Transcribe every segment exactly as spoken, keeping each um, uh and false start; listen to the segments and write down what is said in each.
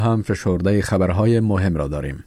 هم فشرده خبرهای مهم را داریم.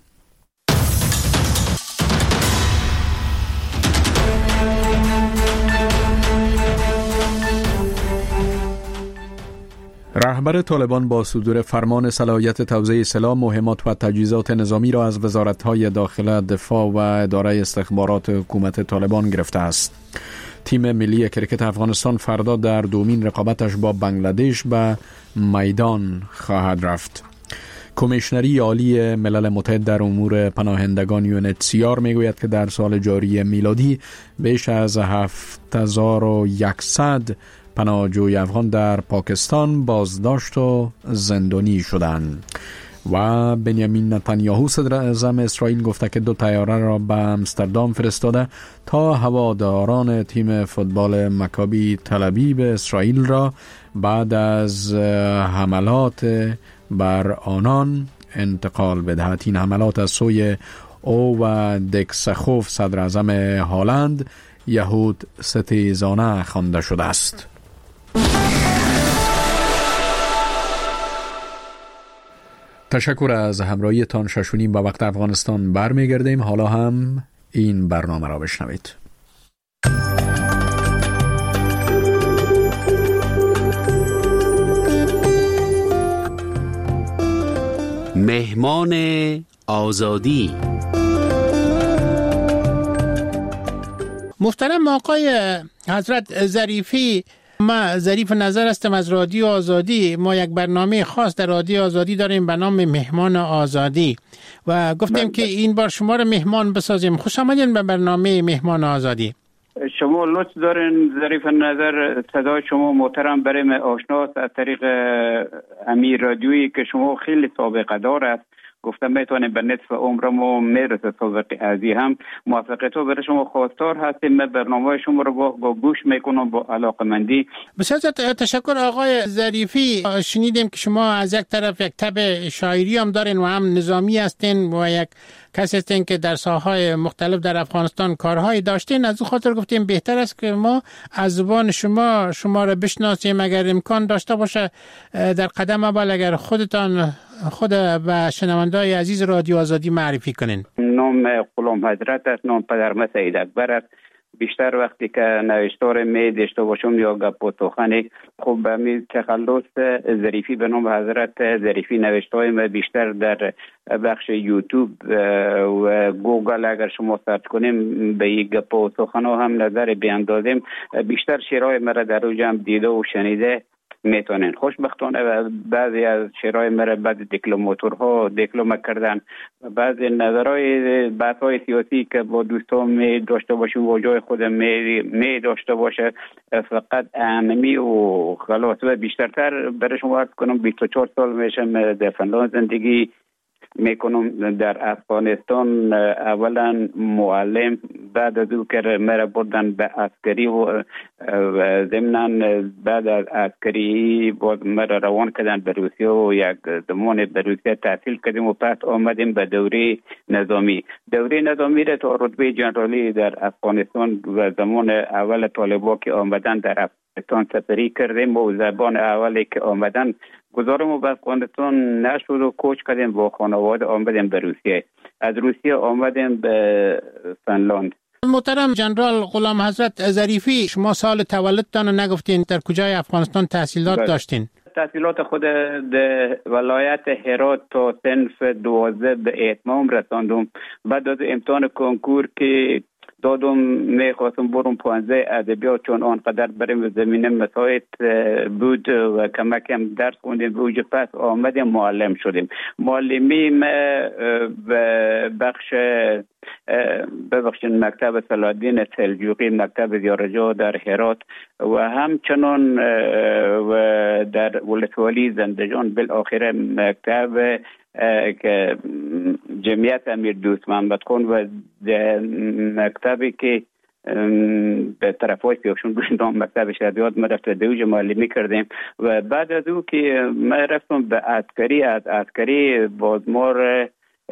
رهبر طالبان با صدور فرمان صلاحیت توزیع سلاح، مهمات و تجهیزات نظامی را از وزارت‌های داخله، دفاع و اداره استخبارات حکومت طالبان گرفته است. تیم ملی کرکت افغانستان فردا در دومین رقابتش با بنگلادش به میدان خواهد رفت. کمیشنری عالی ملل متحد در امور پناهندگان یو ان اچ سی آر میگوید که در سال جاری میلادی بیش از هفت هزار و صد پناهجوی افغان در پاکستان بازداشت و زندانی شدند. و بنیامین نتانیاهو صدر اعظم اسرائیل گفته که دو طیاره را به امستردام فرستاده تا هواداران تیم فوتبال مکابی تل‌آویو اسرائیل را بعد از حملات بر آنان انتقال بدهد. این حملات از سوی او و دکسخوف صدر اعظم هلند یهود ستیزانه خوانده شده است. تشکر از همراهی تان. ششونیم با وقت افغانستان برمیگردیم. حالا هم این برنامه را بشنوید. مهمان آزادی. محترم آقای حضرت ظریفی، ما ظریف نظر هستم از رادیو آزادی. ما یک برنامه خاص در رادیو آزادی داریم به نام مهمان آزادی و گفتیم که این بار شما رو مهمان بسازیم. خوش آمدین به برنامه مهمان آزادی. شما لطف دارین ظریف نظر، صدای شما محترم برای من آشناست از طریق امیر رادیویی که شما خیلی سابقه دار است. گفتم میتونیم به نصف عمرمو میرسه سابقه ازی هم موفقیتو برای شما خواستار هستیم. من برنامه شما رو با, با گوش میکنم با علاقمندی. بسیار تشکر آقای ظریفی. شنیدیم که شما از یک طرف یک تب شاعری هم دارین و هم نظامی هستین و یک کسی هستین که در ساحه‌های مختلف در افغانستان کارهایی داشتین. از اون خاطر گفتیم بهتر است که ما از زبان شما شما رو بشناسیم. اگر امکان داشته باشه در قدم اول اگر خودتان خود و شنونده‌های عزیز رادیو آزادی معرفی کنین. نام غلام حضرت است، نام پدرم سید اکبر است. بیشتر وقتی که نوشتار می داشته باشم یا گپ و سخن خب به می تخلص ظریفی به نام حضرت ظریفی نوشته‌های ما بیشتر در بخش یوتیوب و گوگل اگر شما سرچ کنیم به یک گپ و سخن هم نظر بیاندازیم بیشتر شعرهای مرا در اوج هم دیده و شنیده میتونن. خوشبختانه بعضی از شعرهای مرا بعد دیپلماتورها دیپلم کردن، بعضی نظرهای بحث‌های سیاسی که با دوستان می داشته باشیم و جای خودم می, می داشته باشه فقط عممی و خلاص و بیشترتر برای شما عرض کنم بیست و چهار سال میشم در فنلاند زندگی میکنم. در افغانستان اولا معلم، بعد از او که مرا بردن به عسکری و ضمناً بعد از عسکری باز مرا روان کردن به روسیه و یک زمان به روسیه تحصیل کردیم و پس آمدیم به دوره نظامی. دوره نظامی را تا رتبه جنرالی در افغانستان و زمان اول طالبان که آمدن در افغانستان سپری کردیم و زبان اولی که آمدن گذارم به افغانستان نشد و کوچ کردیم با خانواده آمدیم به روسیه. از روسیه آمدیم به فنلاند. محترم جنرال غلام حضرت ظریفی، شما سال تولدتان نگفتین، در کجای افغانستان تحصیلات بله. داشتین؟ تحصیلات خود در ولایت هرات تا صنف دوازده به اتمام رساندم. بعد از امتحان کنکور که دادم میخواستم برم پانزده ادبیات چون آنقدر بریم زمینه مساعد بود و کمکم درس خوندیم روی پس آمدیم معلم شدیم. معلمی به بخش ببخشید مکتب صلاح‌الدین سلجوقی، مکتب زیارجا در هرات و همچنان و در ولسوالی زندجان بالاخره مکتب که جمعیت امیر دوست محمد خان و مکتبی که به طرفای سیاوشون گوشندام مکتب شریعت ما رفت دوج معلمی کردیم و بعد از او که ما رفتم به عسکری، از عسکری بازمار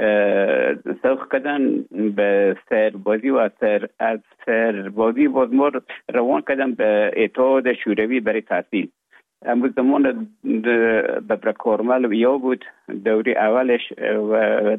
سوق کردن به سربازی و از سربازی بازمار روان کردن به اتحاد شوروی برای تحصیل. امروز زمان ببرک کارمل یا بود دوری اولش و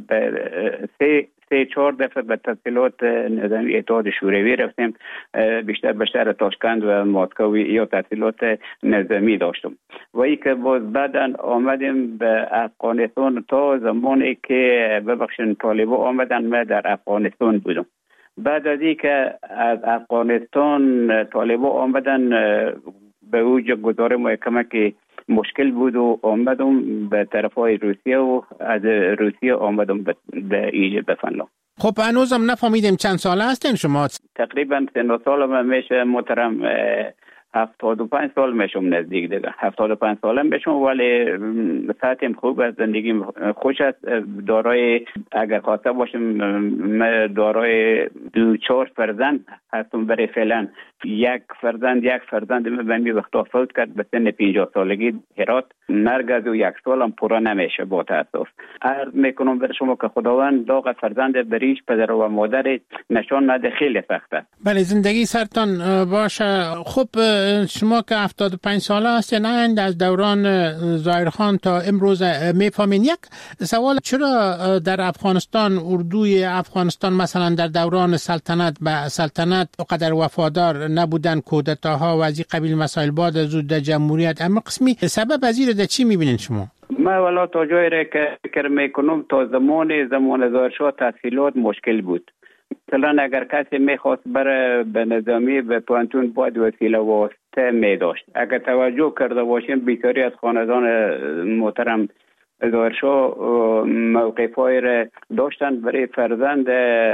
سه سه چهار دفعه به تحصیلات نظامی اتحاد شوروی رفتیم، بیشتر به شهر تاشکند و مسکو یا تحصیلات نظامی داشتم و ای که باز بعدن آمدیم به افغانستان تا زمانی که ببخشین طالبا آمدن من در افغانستان بودم. بعد از این که از افغانستان طالبا آمدن به اوج گذار محکمه که مشکل بود و آمدم به طرف های روسیه و از روسیه آمدم به ایجه به فنلاند. خب هنوزم نفهمیدیم چند ساله هستین شما؟ تقریبا سن سال من میشه محترم هفتاد و پنج سال میشم نزدیک دیگه هفتاد و پنج سالم میشم، ولی ساعتم خوب است، زندگیم خوش است. دارای اگر خواسته باشم من دارای دو چهار فرزند هستم. برای فعلا یک فرزند یک فرزند من به این وقتا فوت کرد به سن پنجاه سالگی هرات. مرگ از او یک سالم پورا نمیشه با تاسف. عرض میکنم بر شما که خداوند داغ فرزند بریش پدر و مادر نشان نده، خیلی سخته. بله زندگی سرتان باشه. خب شما که هفتاد و پنج ساله هستین از دوران ظاهرخان تا امروز میفهمین. یک سوال، چرا در افغانستان اردوی افغانستان مثلا در دوران سلطنت به سلطنت قدر وفادار نبودن، کودتاها و از این قبیل مسائل بعد از زود جمهوریت، اما قسمی سبب از این چی میبینین شما؟ من والا تا جایی را که فکر میکنم تا زمان زمان ظاهرشاه تحصیلات مشکل بود. مثلا اگر کسی میخواست بره به نظامی به پانتون باید وسیله واسطه میداشت. اگر توجه کرده باشیم بیکاری از خاندان محترم ظاهرشاه موقفای را داشتن برای فرزند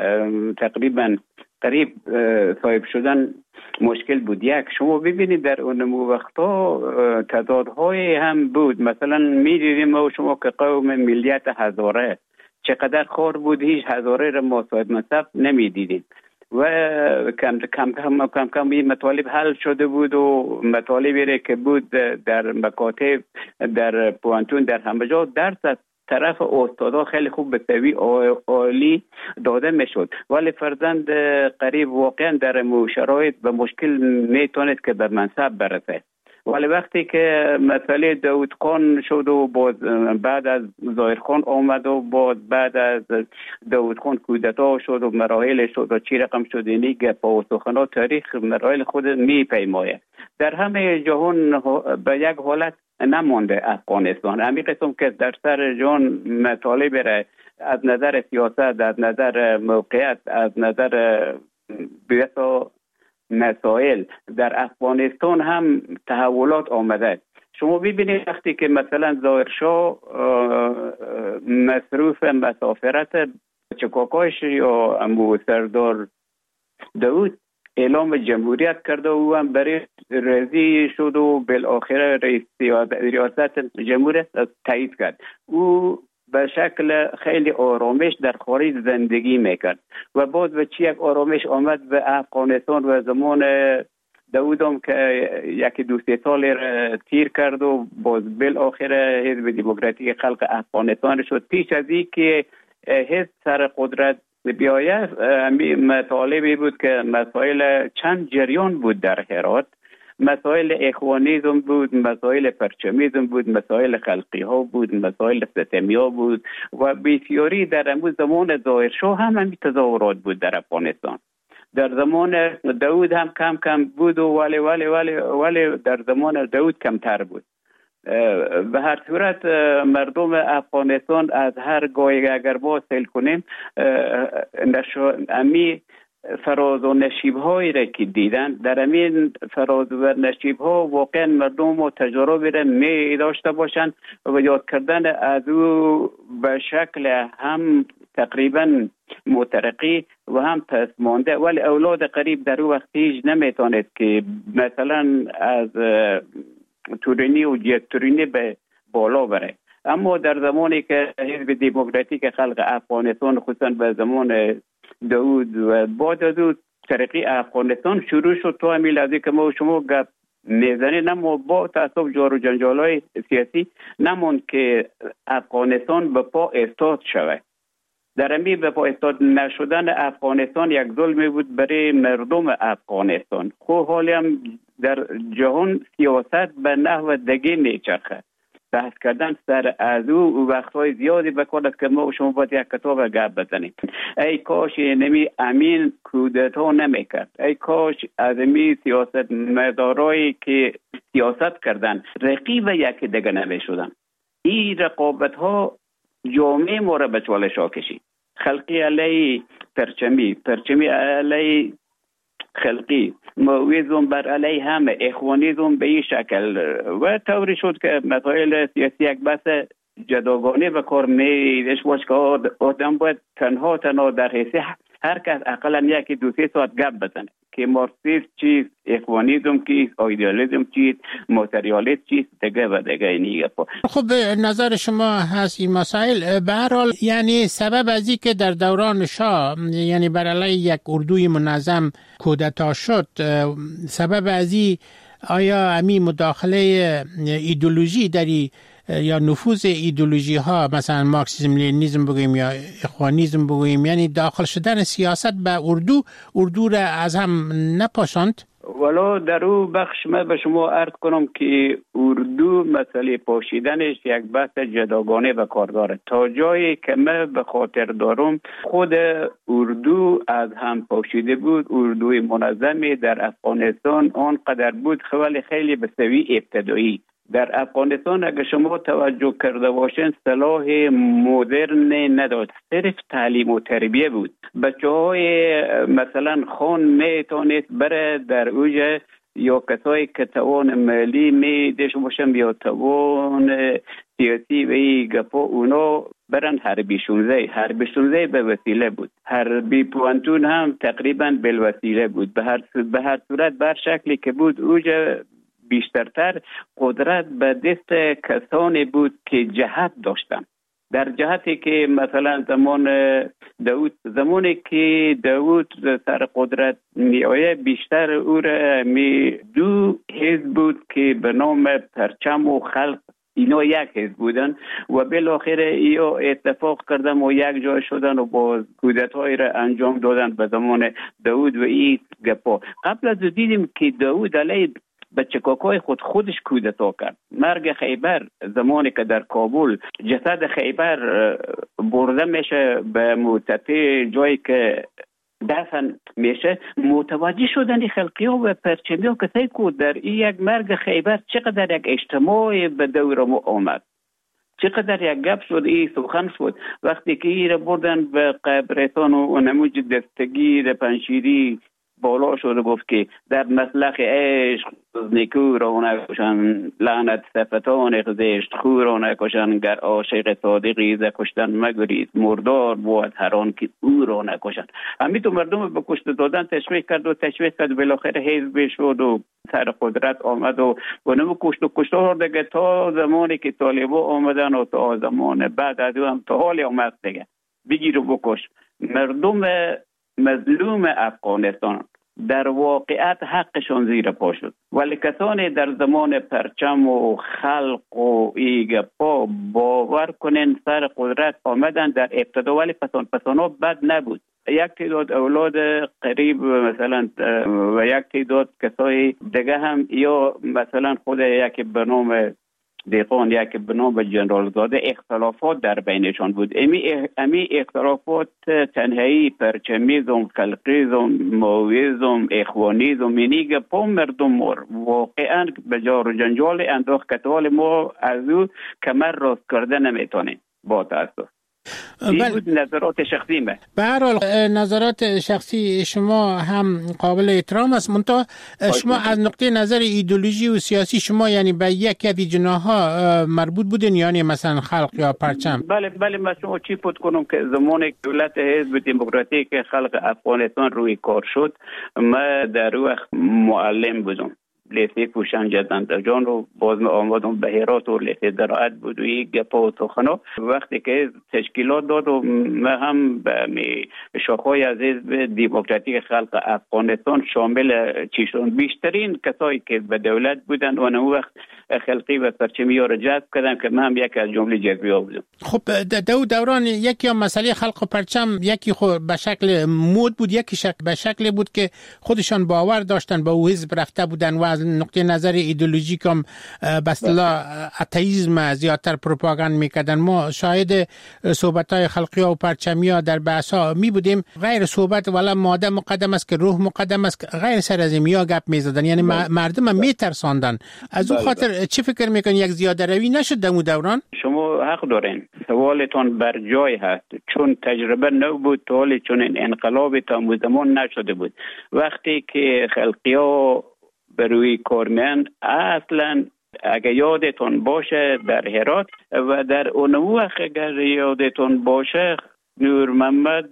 تقریبا قریب صاحب شدن مشکل بود. یک شما ببینید در اون وقتا تعدادهای هم بود، مثلا میدیدیم ما شما که قوم ملیت هزاره چقدر خور بود، هیچ هزاره را ما صاحب منصب نمیدیدیم و کم کم کم کم کم این مطالب حل شده بود و مطالبی را که بود در مکاتب در پوانتون در همه جا درس از طرف استادا خیلی خوب به سوی عالی داده میشد، ولی فرزند قریب واقعا در شرایط به مشکل میتونید که به منصب برسه. ولی وقتی که مسئله داود خان شد و باز بعد از ظاهر خان آمد و باز بعد از داود خان کودتا شد و مراحل شد و چی رقم شد، اینی گپ و سخنات تاریخ مراحل خود می پیمایه. در همه جهان به یک حالت نمانده افغانستان. همین قسم که در سر جهان مطالب را از نظر سیاست، از نظر موقعیت، از نظر بیاتا مسائل در افغانستان هم تحولات آمده. شما ببینید وقتی که مثلا ظاهرشاه مصروف مسافرت چکاکاش یا امو سردار داود اعلام جمهوریت کرده و هم برای رضی شد و بالاخره رئیس ریاست جمهوریت تایید کرد. او به شکل خیلی آرامش در خارج زندگی میکرد و باز به چی یک آرامش آمد به افغانستان و زمان داودم که یکی دو سه سال تیر کرد و باز بالاخره حزب دموکراتیک خلق افغانستان شد. پیش از این که حزب سر قدرت بیاید همین مطالبی بود که مسائل چند جریان بود در هرات، مسائل اخوانیزم بود، مسائل پرچمیزم بود، مسائل خلقی ها بود، مسائل ستمی ها بود و بسیاری در امروز زمان ظاهرشاه هم همین تظاهرات بود در افغانستان. در زمان داود هم کم کم بود و ولی ولی ولی ولی در زمان داود کمتر بود. به هر صورت مردم افغانستان از هر گاهی اگر با سیل کنیم امی فراز و نشیب هایی را که دیدن، در امین فراز و نشیب ها واقعا مردم و تجربه را می داشته باشند و یاد کردن از او به شکل هم تقریبا مترقی و هم پسمانده. ولی اولاد قریب در او وقت هیچ نمیتواند که مثلا از تورینی و جیت تورینی به بالا بره. اما در زمانی که حزب دموکراتیک خلق افغانستان خصوصا به زمان داود و بعد از او ترقی افغانستان شروع شد تا همین لحظه که ما شما گپ میزنیم، اما با تعصب جار و جنجال‌های سیاسی نموند که افغانستان به پا استاد شود. در همین به پا استاد نشدن افغانستان یک ظلمی بود برای مردم افغانستان. خب حالی هم در جهان سیاست به نحو دیگه میچرخه. بحث کردن سر از او وقتهای زیادی بکنه که ما و شما باید یک کتاب گپ بزنیم. ای کاش نمی امین کودتا نمیکرد، ای کاش از امی سیاست مدارایی که سیاست کردن رقیب یک دیگه نمیشدن. این رقابت ها جامعه ما را به چالش ها کشید. خلقی علی پرچمی، پرچمی علی خلقی، مویزم بر علی همه، اخوانیزم به این شکل و طوری شد که مسائل سیاسی یک بحث جداگانه به کار میدش باش که آدم باید تنها تنها در حیث هر کس اقلا یکی دو سه ساعت گپ بزنه که مارکسیسم چیست، اخوانیزم چیست، ایدئالیسم چیست، ماتریالیسم چیست، دیگه و دیگه اینی گپا. خب نظر شما هست این مسائل. به هر حال یعنی سبب از این که در دوران شاه یعنی بر علیه یک اردوی منظم کودتا شد، سبب از این آیا امی مداخله ایدئولوژی داری یا نفوذ ایدئولوژی ها مثلا مارکسیسم لنینیسم بگوییم یا اخوانیسم بگوییم، یعنی داخل شدن سیاست به اردو اردو را از هم نپاشاند؟ ولی در او بخش من به شما عرض کنم که اردو مسئله پاشیدنش یک بحث جداگانه به کار داره. تا جایی که من به خاطر دارم خود اردو از هم پاشیده بود. اردوی منظمی در افغانستان آنقدر بود خیلی خیلی به سوی ابتدایی. در افغانستان اگر شما توجه کرده باشین سلاح مدرن نداشت، صرف تعلیم و تربیه بود. بچه های مثلا خان میتونست بره در اوج یا کسایی که توان مالی میدش باشن یا توان سیاسی و ای گپا اونا برن حربی شونزه. حربی شونزه به وسیله بود، حربی پوانتون هم تقریبا بالوسیله بود. به هر به هر صورت بر شکلی که بود اوج بیشترتر قدرت به دست کسانی بود که جهت داشتن. در جهتی که مثلا زمان داود زمانی که داود سر قدرت می آید بیشتر او را می دو حزب بود که به نام پرچم و خلق اینا یک حزب بودن و بالاخره اینا اتفاق کردن و یک جای شدن و باز کودتای را انجام دادن به زمان داود و این گپا. قبل از دیدیم که داود علیه بچه کاکای خود خودش کودتا کرد. مرگ خیبر زمانی که در کابل جسد خیبر برده میشه به مرتفع جایی که دفن میشه، متوجه شدن خلقی ها و پرچمی ها کسایی که در این یک مرگ خیبر چقدر یک اجتماع به دور ما آمد، چقدر یک گپ شد، این سخن شد. وقتی که این را بردن به قبرستان و نموج دستگیر پنشیری بالا شده گفت که در مسلخ عشق نیکو را نکشن، لعنت صفتان زشت خو را نکشن، گر عاشق صادقی ز کشتن مگریز، مردار بود هر آن که او را نکشن. همین تو مردم به کشته دادن تشویق کرد و تشویق کرد، بالاخره حزب شد و سر قدرت آمد و اونم کشت و کشتار دیگه تا زمانی که طالبا آمدن و تا زمان بعد از هم تا حالی آمد دیگه بگیر و بکش. مردم مظلوم افغانستان در واقعیت حقشون زیر پا شد، ولی کسانی در زمان پرچم و خلق و ایگپا باور کنن سر قدرت آمدن در ابتدا، ولی پسان پسانا بد نبود. یک تعداد اولاد قریب مثلا و یک تعداد کسای دیگه هم یا مثلا خود یک به نام دیقان یک به نام جنرال زاده اختلافات در بینشان بود. امی, امی اختلافات تنهایی پرچمیزم، خلقیزم، ماویزم، اخوانیزم اینیگه پا مردم مر واقعا به جار و جنجال انداخت کتوال ما از او کمر راست کرده نمیتونیم با تاسف. این بود نظرات شخصی من. به هر حال نظرات شخصی شما هم قابل احترام است، منتها شما از نقطه نظر ایدئولوژی و سیاسی شما یعنی به یک از جناها مربوط بودین، یعنی مثلا خلق یا پرچم؟ بله بله. من شما چی پود کنم که زمان دولت حزب دموکراتیک خلق افغانستان روی کار شد، من در وقت معلم بودم، لیسه پوشن جدن در جان رو باز ما آمدم به هرات و لیسه درآت بود و یک گپا و تخنا. وقتی که تشکیلات داد و ما هم به شاخهای از حزب دموکراتیک خلق افغانستان شامل چیشون بیشترین کسایی که به دولت بودن و اون وقت خلقی و پرچمی ها رو جذب کردم که من هم یکی از جمله جذبی ها بودم. خب دو دوران یکی هم مسئله خلق و پرچم یکی خود به شکل مود بود، یکی شکل به شکل بود که خودشان باور داشتن به او حزب رفته بودن و از از نقطه نظر ایدئولوژیک هم به اصطلاح اتئیسم زیادتر پروپاگاند میکردن. ما شاهد صحبت‌های خلقی‌ها و پرچمی‌ها در بحث‌ها می بودیم، غیر صحبت والا ماده مقدم است که روح مقدم است، غیر سر از اینیا گپ می‌زدن، یعنی مردم هم میترساندن. از اون خاطر چی فکر میکنین یک زیاده روی نشد در اون دوران؟ شما حق دارین، سوالتان بر جای هست، چون تجربه نبود تا حالی، چون این انقلاب تا زمان نشده بود. وقتی که خلقی‌ها بروی کار میان، اصلا اگر یادتون باشه در هرات و در اون وقت اگر یادتون باشه، نور محمد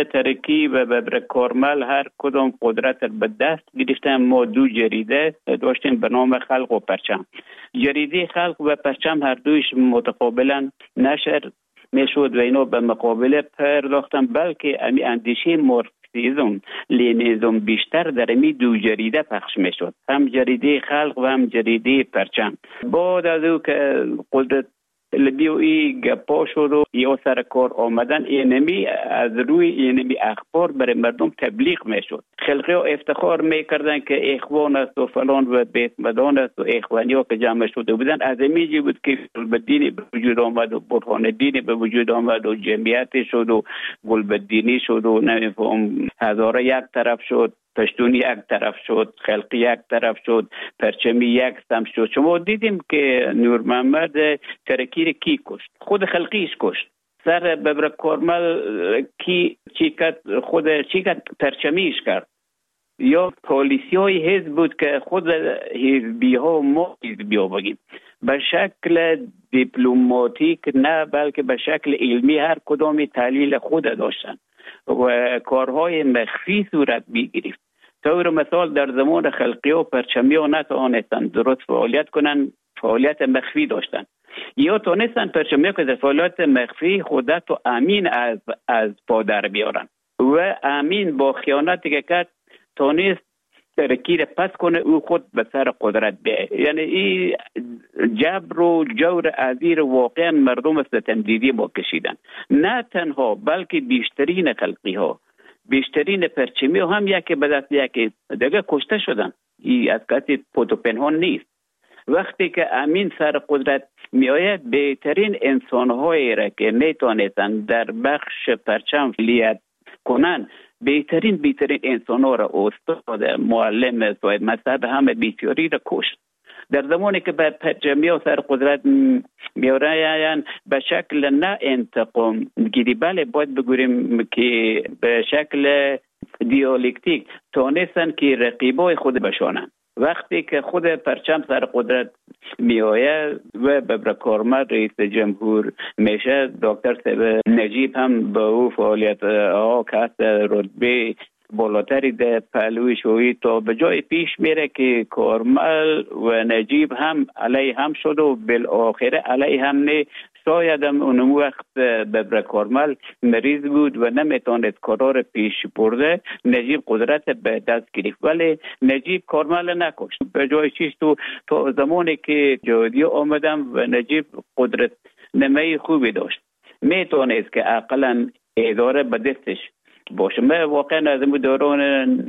ترکی و ببر کارمل هر کدام قدرت به دست گرفتن. ما دو جریده داشتیم به نام خلق و پرچم. جریده خلق و پرچم هر دویش متقابلا نشر میشد و اینو به مقابله پرداختن، بلکه امی اندیشه مارکسیسم لنینیسم بیشتر در امی دو جریده پخش میشد، هم جریده خلق و هم جریده پرچم. بعد از او که قدرت لبیوی گپا شد و یا سر کار آمدن، اینمی از روی اینمی اخبار برای مردم تبلیغ میشد. خلقی ها افتخار میکردن که اخوان است و فلان و بیت مدان است و اخوانی ها که جمع شده بودن. از امیجی بود که گلبدینی به وجود آمد و برهان دینی به وجود آمد و جمعیت شد و گلبدینی شد و نمیفهم هزاره یک طرف شد، پشتونی یک طرف شد، خلقی یک طرف شد، پرچمی یک سم شد. شما دیدیم که نور محمد ترکی را کی کشت؟ خود خلقیش کشت. سر ببر کارمل کی چی کرد؟ خود چی کرد؟ پرچمیش کرد. یا پالیسی های حزب بود که خود حزبی ها ما حزبی ها بگیم به شکل دیپلماتیک نه، بلکه به شکل علمی هر کدامی تحلیل خود داشتن و کارهای مخفی صورت می‌گرفت. طور مثال در زمان خلقی و پرچمی ها نتوانستند درست فعالیت کنند، فعالیت مخفی داشتن. یا تونستن پرچمی ها که در فعالیت مخفی خودت و امین از از پا در بیارن و امین با خیانتی که کرد تونست ترکی را پس کنه، او خود به سر قدرت بیه. یعنی این جبر و جور عزیر واقعا مردم ستمدیدی با کشیدن. نه تنها بلکه بیشترین خلقی ها، بیشترین پرچمی ها هم یکی به دست یکی دیگه کشته شدن. این از کسی پود و پنهان نیست. وقتی که امین سر قدرت می آید، بهترین انسان هایی را که می توانستند در بخش پرچم فعالیت کنند، بهترین بهترین انسان ها را، استاد، معلم، صاحب مذهب، همه بیچاری را کشت. در زمانی که به پرچمی ها سر قدرت می آیند، به شکل نه انتقام گیری، بله باید بگوییم که به شکل دیالکتیک تانستن که رقیبای خود بشانند. وقتی که خود پرچم سر قدرت می آید و ببر کارمل رئیس جمهور میشه، دکتر صاحب نجیب هم به او فعالیت ها که رتبه بالاتری در پهلوی شوی تا به جای پیش میره که کارمل و نجیب هم علی هم شد و بالاخره علی هم نه. شاید هم اون وقت ببر کارمل مریض بود و نمیتوانست کارا رو پیش برده، نجیب قدرت به دست گرفت، ولی نجیب کارمل نکشت. به جای چیز تو تا زمانی که جهادی آمدم و نجیب قدرت نمه خوبی داشت، میتوانست که اقلا اداره به دستش باشه. من واقعا از این دوران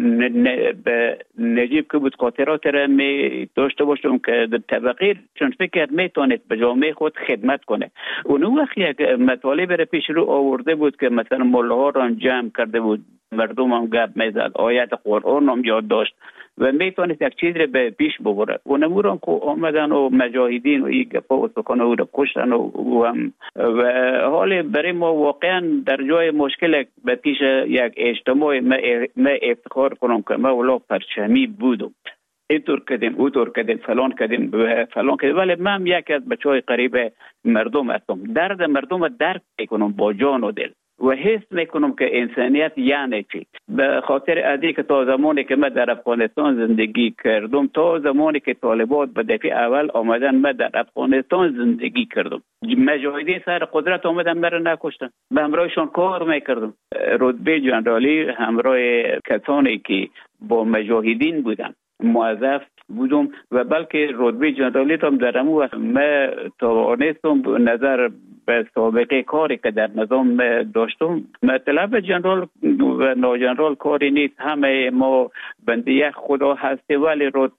به نجیب که بود خاطرات را می داشته باشم که در طبقه چون فکر میتونست به جامعه خود خدمت کنه. اون وقت یک مطالب را پیش رو آورده بود که مثلا ملاها را جمع کرده بود، مردم هم گپ میزد، آیت قرآن هم یاد داشت و میتونست یک چیز را به پیش ببره. اون اموران که آمدن و مجاهدین و این گپا و سکان او را کشتن و, و, و حال برای ما واقعا در جای مشکل به پیش یک اجتماع ما افتخار کنم که ما اولا پرچمی بودم، اینطور کردیم اونطور کردیم فلان کردیم فلان کردیم، ولی من یکی از بچهای قریب مردم هستم. درد مردم درک میکنم با جان و دل و حس میکنم که انسانیت یعنی چی. به خاطر ادی که تا زمانی که من در افغانستان زندگی کردم، تا زمانی که طالبان به دفعه اول آمدن من در افغانستان زندگی کردم، مجاهدین سر قدرت آمدن مرا نکشتن، به همراهشان کار میکردم. رتبه جنرالی همراه کسانی که با مجاهدین بودن موظف بودم و بلکه رتبه جنرالی هم در همون وقت من توانستم نظر به سابقه کاری که در نظام داشتم، مطلب جنرال و ناجنرال کاری نیست، همه ما بنده یک خدا هستی، ولی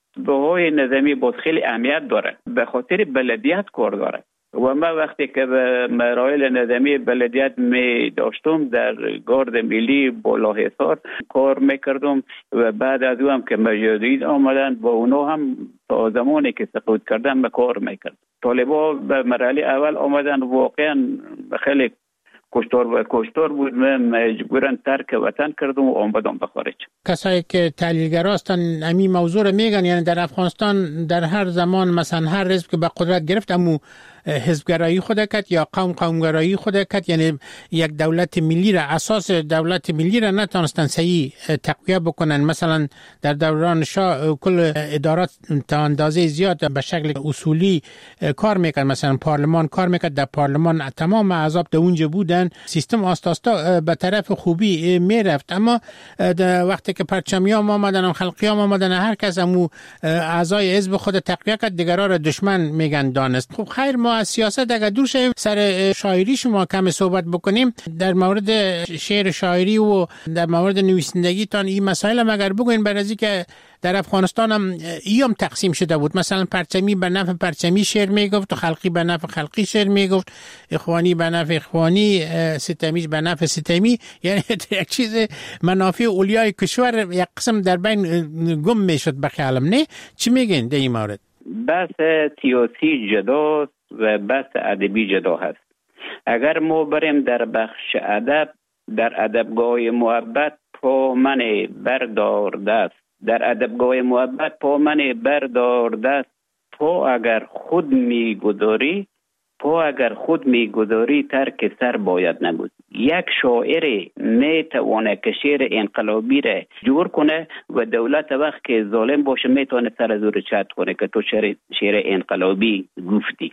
های نظامی باز خیلی اهمیت داره، به خاطر بلدیت کار داره. و من وقتی که به مراحل نظامی بلدیت می داشتم در گارد ملی بالاحصار کار میکردم و بعد از او هم که مجاهدین آمدن با اونا هم تا زمانی که سقوط کردن به کار میکرد. طالبا به مرحله اول آمدن، واقعا خیلی کشتار و کشتار بود، من مجبورن ترک وطن کردم و آمدم به خارج. کسایی که تحلیلگرا هستن امی موضوع رو میگن، یعنی در افغانستان در هر زمان مثلا هر حزب که به قدرت گرفت امو حزبگرایی خود کرد یا قوم قومگرایی خود کرد، یعنی یک دولت ملی را، اساس دولت ملی را نتونستن صحیح تقویه بکنن. مثلا در دوران شاه کل ادارات تا اندازه زیاد به شکل اصولی کار میکرد، مثلا پارلمان کار میکرد، در پارلمان تمام احزاب در اونجا بودن، سیستم آستاستا به طرف خوبی میرفت. اما وقتی که پرچمیام آمدن، خلقیام آمدن، هر کس امو اعضای حزب خود تقویه کرد، دیگرها را دشمن میگن دانست. خب خیر، ما از سیاست اگر دور شیم سر شاعری شما کم صحبت بکنیم، در مورد شعر شاعری و در مورد نویسندگی تان این مسائل هم اگر بگوین، برای که در افغانستان هم ایام تقسیم شده بود، مثلا پرچمی به نفع پرچمی شعر میگفت و خلقی به نفع خلقی شعر میگفت، اخوانی به نفع اخوانی، ستمی به نفع ستمی، یعنی یک چیز منافع اولیای کشور یک قسم در بین گم میشد به خیالم. نه چی میگین در این مورد؟ بحث سیاسی جداست و بحث ادبی جدا هست. اگر ما بریم در بخش ادب، در ادبگاه محبت پا من بردار دست، در ادبگاه محبت پا من بردار دست، پا اگر خود میگذاری، پا اگر خود میگذاری ترک سر باید نبود. یک شاعر میتونه که شعر انقلابی را جور کنه و دولت وقت که ظالم باشه میتونه سر زور چت کنه که تو شعر, شعر انقلابی گفتی.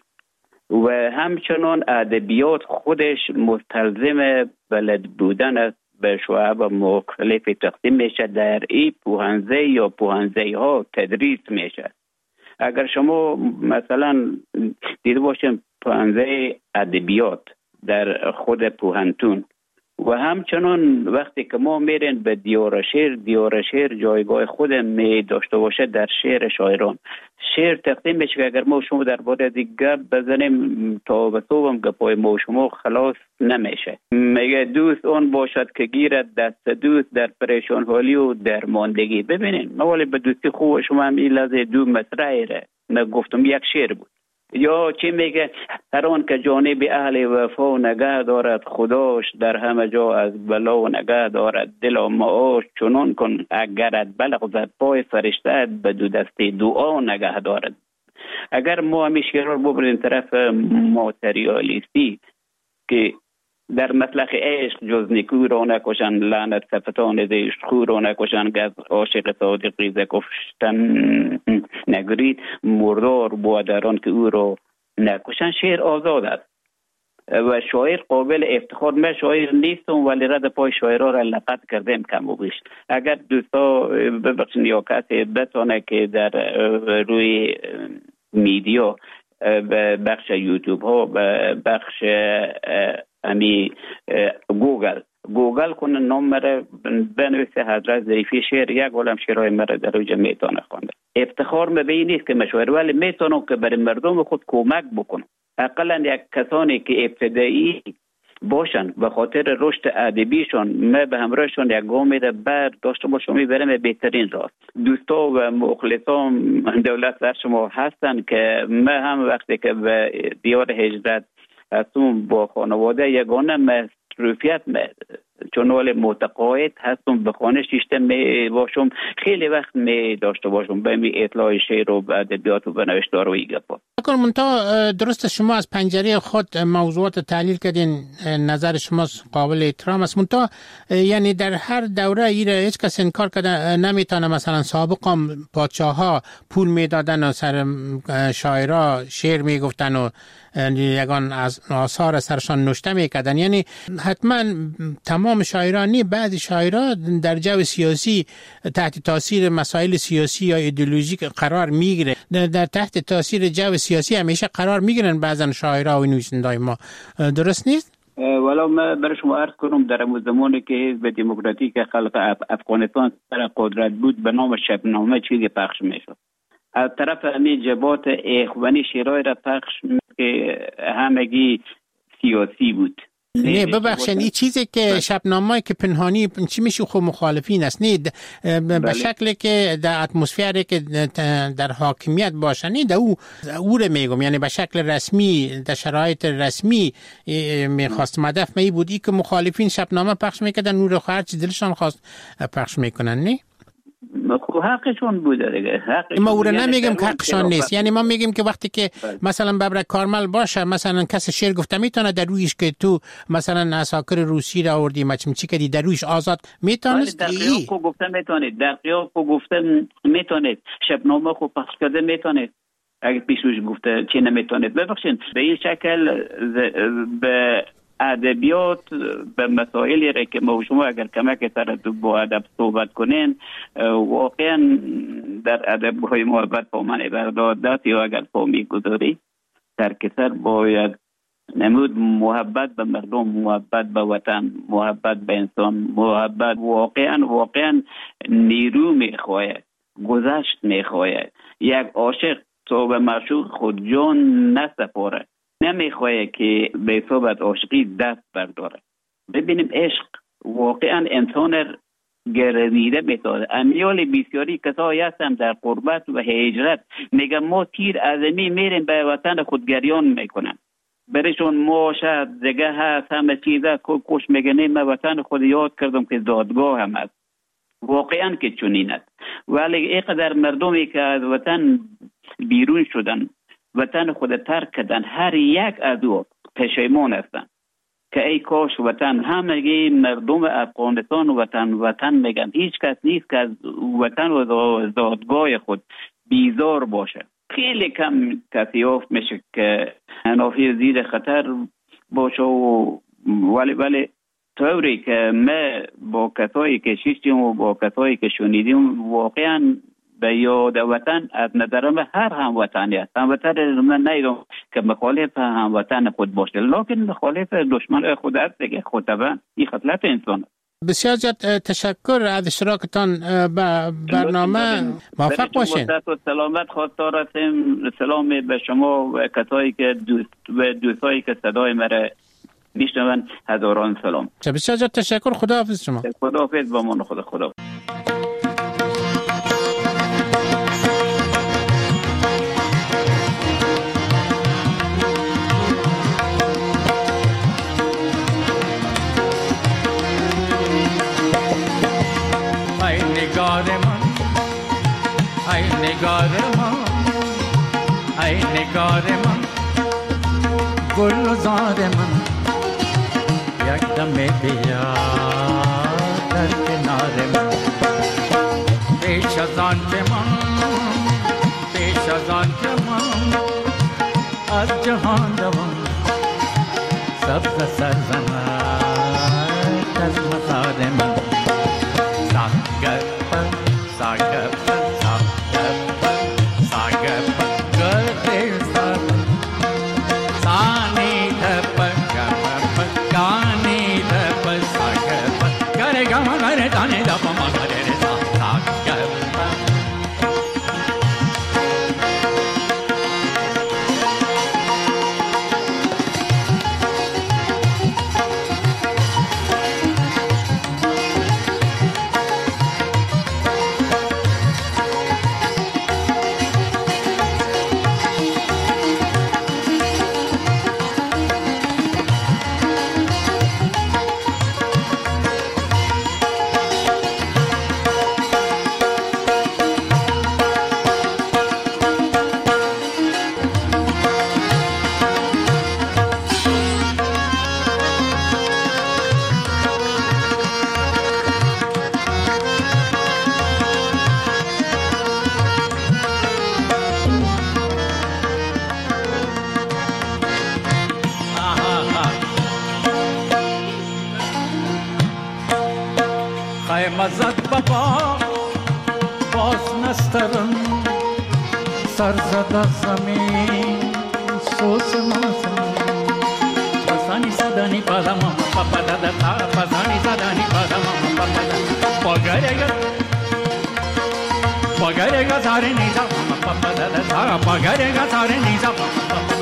و همچنان ادبیات خودش مستلزم بلد بودن است، به شعب مختلف تقسیم میشه، در این پوهنزه یا پوهنزه ها تدریس میشه. اگر شما مثلا دیده باشیم پوهنزه ادبیات در خود پوهنتون و همچنان وقتی که ما میرین به دیار شعر، دیار شعر جایگاه خود می داشته باشه در شعر شاعران. شعر تقسیم میشه که اگر ما شما در باره دیگه بزنیم تا به صوبم گپای ما شما خلاص نمیشه. میگه دوست اون باشد که گیرد دست دوست در پریشان حالی و درماندگی. ببینین ما به دوستی خوب شما هم این لحظه دو مصرعی را نگفتم، یک شعر بود. یا چی میگه؟ هر آن که جانب اهل وفا نگه دارد، خداش در همه جا از بلا نگه دارد. دل و معاش چنان کن اگرت بلغزد، پای فرشته به دو دست دعا نگه دارد. اگر ما همیشه شعر رو ببریم طرف ماتریالیستی که در مطلق عشق جز نیکو را نکشن، لعنت صفتان زشت خو را نکشن، گز عاشق صادقی ز کشتن نگرید، مردار بودران که او را نکشن. شعر آزاد است و شاعر قابل افتخار. من شاعر نیستم ولی رد پای شاعرها را لقد کردم کم و بیش. اگر دوستا ببخشید یا کسی بتونه که در روی میدیا به بخش یوتیوب ها، به بخش امی گوگل گوگل کنه نام مره بنویسه حضرت ظریفی شعر، یک عالم شعرهای مره در اوجه میتونه خونده. افتخار مبی نیست که مشاعر، ولی میتونه که برای مردم خود کمک بکنه. اقلا یک کسانی که ابتدایی باشن و خاطر رشد ادبیشون ما به همراهشون یک گام را بر داشته باشم میبرم بهترین راست. دوستا و مخلصان دولت در شما هستن که ما هم وقتی که به دیار هجرت هستم با خانواده یگانه مصروفیت چون ولی متقاعد هستم به خانه شیشته می باشم، خیلی وقت می داشته باشم به می اطلاع شعر و ادبیات و بنوشتار و این گپا. منتها درست شما از پنجره خود موضوعات تحلیل کردین، نظر شما قابل احترام است. منتها یعنی در هر دوره ایره هیچ کس انکار کرده نمیتونه مثلا سابقا پادشاها پول میدادن و سر شاعرها شعر میگفتن و یگان از آثار سرشان نوشته میکردن. یعنی حتما تمام شاعرانی، بعضی شاعرها در جو سیاسی تحت تاثیر مسائل سیاسی یا ایدئولوژیک قرار میگیره، در تحت تاثیر جو سیاسی همیشه قرار میگیرن بعضن شاعرها و نویسنده‌های ما. درست نیست؟ ولی من برای شما عرض کنم در اون زمانی که حزب دموکراتیک خلق افغانستان سر قدرت بود به نام شبنامه چیزی پخش میشد. از طرف امی جبات اخوانی شیرای را پخش که همگی سیاسی بود. نه ببخشید این چیزی که شبنامه‌ای که پنهانی چی میشه خو مخالفین است، نه به شکلی که در اتمسفری که در حاکمیت باشه، نه در او او رو میگم، یعنی به شکل رسمی در شرایط رسمی میخواست هدف می بودی که مخالفین شبنامه پخش میکردن، نور خو هر چی دلشان خواست پخش میکنن. نه خب حقشون بوده دیگه. ما او رو نمیگیم که حقشان نیست، یعنی ما میگیم که وقتی که مثلا ببرک کارمل باشه، مثلا کس شعر گفته میتونه در رویش که تو مثلا عساکر روسی را آوردی مچمچی کردی در رویش آزاد میتونست. در قیاب کو گفته میتونید، در قیاب کو گفته میتونید، شبنامه خو پخش کرده میتونید، اگه پیشوش گفته چی نمیتونید. ببخشید به این شکل به ادبیات به مسائلی را که ما شما اگر کمک سر با ادب صحبت کنین، واقعا در ادب‌های محبت با من بردادت یا اگر فهمی گذاری در کسر باید نمود محبت به مردم، محبت به وطن، محبت به انسان، محبت واقعا واقعا نیرو میخواهد، گذشت میخواهد. یک عاشق تو به معشوق خود جان نسپاره، نمیخواه که به صحبت عاشقی دست برداره. ببینیم عشق واقعا انسان گرویده میتونه. امیال بسیاری کسایی هستن در قربت و هجرت میگن ما تیر ازمی میریم به وطن خود گریان میکنن، برشون ما شاید زگه هست همه چیزه کش میگنیم من وطن خود یاد کردم که دادگاه هم هست. واقعا که چنین است، ولی اینقدر مردمی که از وطن بیرون شدن، وطن خود ترک کردن، هر یک از او پشیمان هستن که ای کاش وطن، همگی مردم افغانستان وطن وطن میگن. هیچ کس نیست که از وطن و زادگاه خود بیزار باشه. خیلی کم کسی یافت میشه که نافی زیر خطر باشه و ولی ولی طوری که ما با کسایی که شیشتیم و با کسایی که شنیدیم واقعا به یاد وطن از نظرم هر هموطنی است. هموطن من نیدم که مخالف هموطن خود باشه، لکن مخالف دشمن خود است دیگه. خود طبعا این خصلت انسان است. بسیار زیاد تشکر از اشتراکتان به برنامه. موفق باشین. و سلامت خواستار هستیم. سلام به شما و کسایی که دوست و دوستایی که صدای مرا میشنون، هزاران سلام. بسیار زیاد تشکر. خداحافظ شما. خداحافظ با من. خدا خدا. نگار من، ای نگار من، ای نگار من، گلزار من، یک دم بیا در کنار من. پیش از آن که من، پیش از آن که من از جهان روم، سبز سرزمین از مزار من. مزد بابا باز نسترن سرزده زمین سوز مازم پسانی صدانی پادم پاپا دادا پسانی صدانی پادم پاپا دادا پگرگا پگرگا زاری نیزا پاپا da pa ga re ga sa re ni sa pa pa